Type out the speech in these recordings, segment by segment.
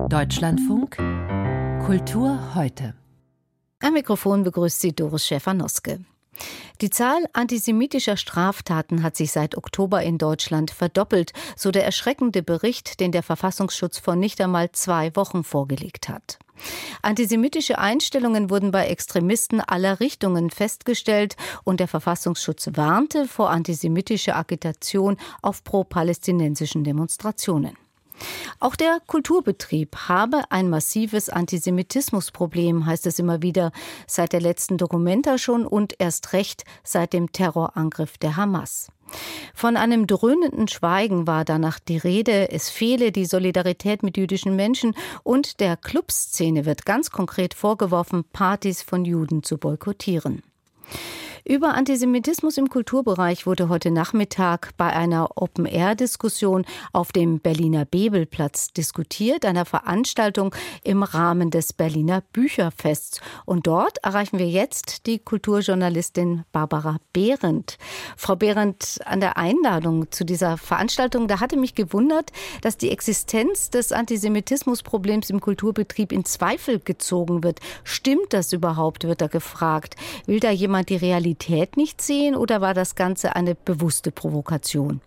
Deutschlandfunk Kultur heute. Am Mikrofon begrüßt sie Doris Schäfer-Noske. Die Zahl antisemitischer Straftaten hat sich seit Oktober in Deutschland verdoppelt, so der erschreckende Bericht, den der Verfassungsschutz vor nicht einmal 2 Wochen vorgelegt hat. Antisemitische Einstellungen wurden bei Extremisten aller Richtungen festgestellt und der Verfassungsschutz warnte vor antisemitischer Agitation auf pro-palästinensischen Demonstrationen. Auch der Kulturbetrieb habe ein massives Antisemitismusproblem, heißt es immer wieder, seit der letzten Documenta schon und erst recht seit dem Terrorangriff der Hamas. Von einem dröhnenden Schweigen war danach die Rede, es fehle die Solidarität mit jüdischen Menschen und der Clubszene wird ganz konkret vorgeworfen, Partys von Juden zu boykottieren. Über Antisemitismus im Kulturbereich wurde heute Nachmittag bei einer Open-Air-Diskussion auf dem Berliner Bebelplatz diskutiert, einer Veranstaltung im Rahmen des Berliner Bücherfests. Und dort erreichen wir jetzt die Kulturjournalistin Barbara Behrendt. Frau Behrendt, an der Einladung zu dieser Veranstaltung, da hatte mich gewundert, dass die Existenz des Antisemitismusproblems im Kulturbetrieb in Zweifel gezogen wird. Stimmt das überhaupt, wird da gefragt. Will da jemand die Realität nicht sehen oder war das Ganze eine bewusste Provokation?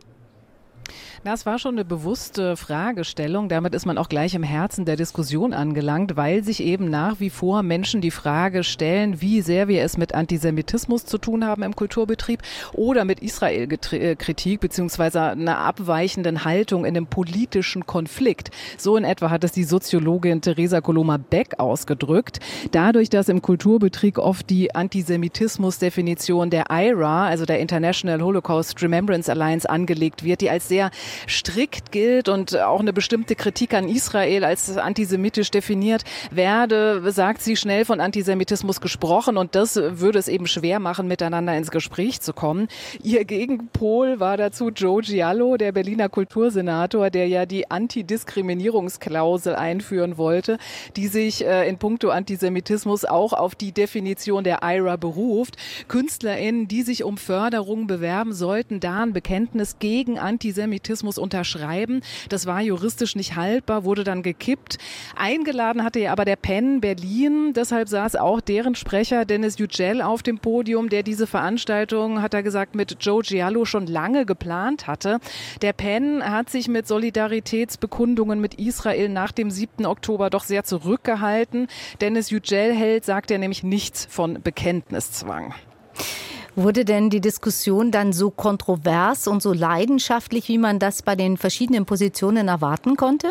Das war schon eine bewusste Fragestellung. Damit ist man auch gleich im Herzen der Diskussion angelangt, weil sich eben nach wie vor Menschen die Frage stellen, wie sehr wir es mit Antisemitismus zu tun haben im Kulturbetrieb oder mit Israel-Kritik beziehungsweise einer abweichenden Haltung in dem politischen Konflikt. So in etwa hat es die Soziologin Theresa Coloma-Beck ausgedrückt. Dadurch, dass im Kulturbetrieb oft die Antisemitismus-Definition der IHRA, also der International Holocaust Remembrance Alliance, angelegt wird, die als sehr strikt gilt und auch eine bestimmte Kritik an Israel als antisemitisch definiert werde, sagt sie, schnell von Antisemitismus gesprochen und das würde es eben schwer machen, miteinander ins Gespräch zu kommen. Ihr Gegenpol war dazu Joe Giallo, der Berliner Kultursenator, der ja die Antidiskriminierungsklausel einführen wollte, die sich in puncto Antisemitismus auch auf die Definition der IHRA beruft. KünstlerInnen, die sich um Förderung bewerben, sollten da ein Bekenntnis gegen Antisemitismus unterschreiben. Das war juristisch nicht haltbar, wurde dann gekippt. Eingeladen hatte ja aber der PEN Berlin, deshalb saß auch deren Sprecher Dennis Yücel auf dem Podium, der diese Veranstaltung, hat er gesagt, mit Joe Giallo schon lange geplant hatte. Der PEN hat sich mit Solidaritätsbekundungen mit Israel nach dem 7. Oktober doch sehr zurückgehalten. Dennis Yücel hält, sagt er, nämlich nichts von Bekenntniszwang. Wurde denn die Diskussion dann so kontrovers und so leidenschaftlich, wie man das bei den verschiedenen Positionen erwarten konnte?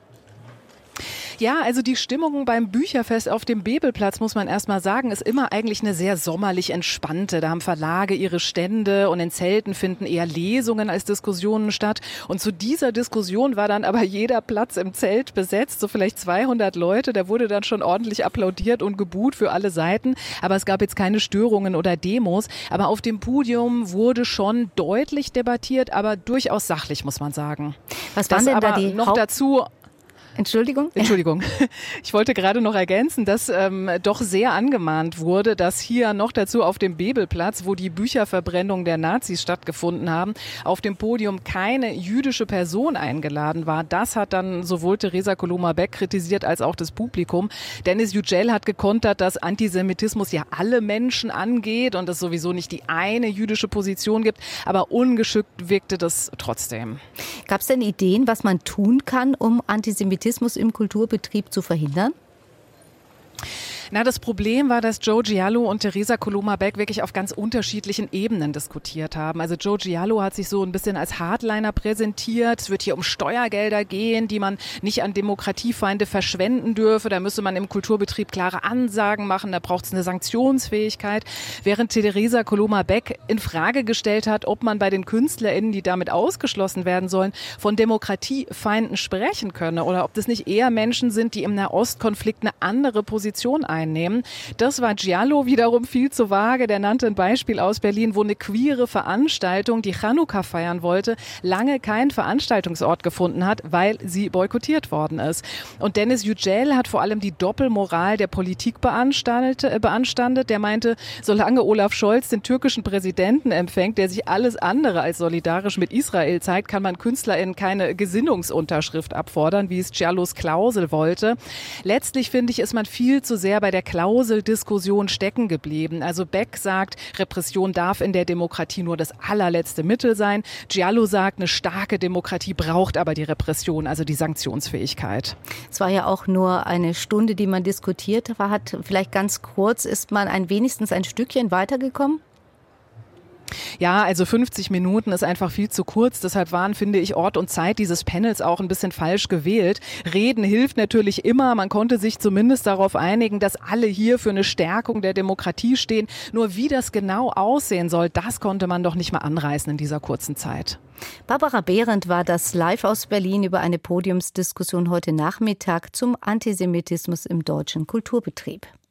Ja, also die Stimmung beim Bücherfest auf dem Bebelplatz, muss man erst mal sagen, ist immer eigentlich eine sehr sommerlich entspannte. Da haben Verlage ihre Stände und in Zelten finden eher Lesungen als Diskussionen statt. Und zu dieser Diskussion war dann aber jeder Platz im Zelt besetzt, so vielleicht 200 Leute. Da wurde dann schon ordentlich applaudiert und gebuht für alle Seiten. Aber es gab jetzt keine Störungen oder Demos. Aber auf dem Podium wurde schon deutlich debattiert, aber durchaus sachlich, muss man sagen. Was waren denn da die noch dazu? Entschuldigung. Ich wollte gerade noch ergänzen, dass doch sehr angemahnt wurde, dass hier noch dazu auf dem Bebelplatz, wo die Bücherverbrennung der Nazis stattgefunden haben, auf dem Podium keine jüdische Person eingeladen war. Das hat dann sowohl Theresa Coloma-Beck kritisiert als auch das Publikum. Dennis Yücel hat gekontert, dass Antisemitismus ja alle Menschen angeht und es sowieso nicht die eine jüdische Position gibt, aber ungeschickt wirkte das trotzdem. Gab es denn Ideen, was man tun kann, um Antisemitismus im Kulturbetrieb zu verhindern? Na, das Problem war, dass Joe Giallo und Theresa Coloma-Beck wirklich auf ganz unterschiedlichen Ebenen diskutiert haben. Also Joe Giallo hat sich so ein bisschen als Hardliner präsentiert. Es wird hier um Steuergelder gehen, die man nicht an Demokratiefeinde verschwenden dürfe. Da müsse man im Kulturbetrieb klare Ansagen machen. Da braucht es eine Sanktionsfähigkeit. Während Theresa Coloma-Beck in Frage gestellt hat, ob man bei den KünstlerInnen, die damit ausgeschlossen werden sollen, von Demokratiefeinden sprechen könne oder ob das nicht eher Menschen sind, die im Nahostkonflikt eine andere Position einnehmen. einnehmen. Das war Giallo wiederum viel zu vage. Der nannte ein Beispiel aus Berlin, wo eine queere Veranstaltung, die Chanukka feiern wollte, lange keinen Veranstaltungsort gefunden hat, weil sie boykottiert worden ist. Und Dennis Yücel hat vor allem die Doppelmoral der Politik beanstandet. Der meinte, solange Olaf Scholz den türkischen Präsidenten empfängt, der sich alles andere als solidarisch mit Israel zeigt, kann man KünstlerInnen keine Gesinnungsunterschrift abfordern, wie es Giallos Klausel wollte. Letztlich, finde ich, ist man viel zu sehr bei der Klauseldiskussion stecken geblieben. Also Beck sagt, Repression darf in der Demokratie nur das allerletzte Mittel sein. Giallo sagt, eine starke Demokratie braucht aber die Repression, also die Sanktionsfähigkeit. Es war ja auch nur eine Stunde, die man diskutiert hat. Vielleicht ganz kurz, ist man wenigstens ein Stückchen weitergekommen? Ja, also 50 Minuten ist einfach viel zu kurz. Deshalb waren, finde ich, Ort und Zeit dieses Panels auch ein bisschen falsch gewählt. Reden hilft natürlich immer. Man konnte sich zumindest darauf einigen, dass alle hier für eine Stärkung der Demokratie stehen. Nur wie das genau aussehen soll, das konnte man doch nicht mal anreißen in dieser kurzen Zeit. Barbara Behrendt war das live aus Berlin über eine Podiumsdiskussion heute Nachmittag zum Antisemitismus im deutschen Kulturbetrieb.